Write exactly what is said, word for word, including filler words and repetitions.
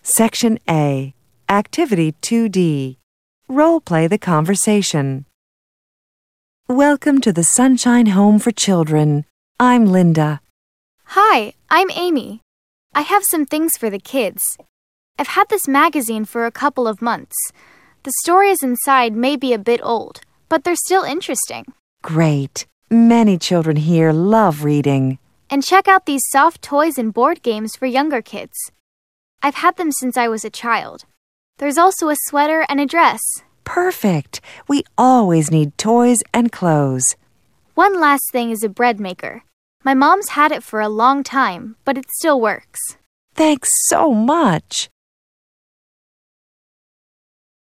Section A, Activity two D. Role play the conversation. Welcome to the Sunshine Home for Children. I'm Linda. Hi, I'm Amy. I have some things for the kids. I've had this magazine for a couple of months. The stories inside may be a bit old, but they're still interesting. Great. Many children here love reading. And check out these soft toys and board games for younger kids. I've had them since I was a child. There's also a sweater and a dress. Perfect. We always need toys and clothes. One last thing is a bread maker. My mom's had it for a long time, but it still works. Thanks so much.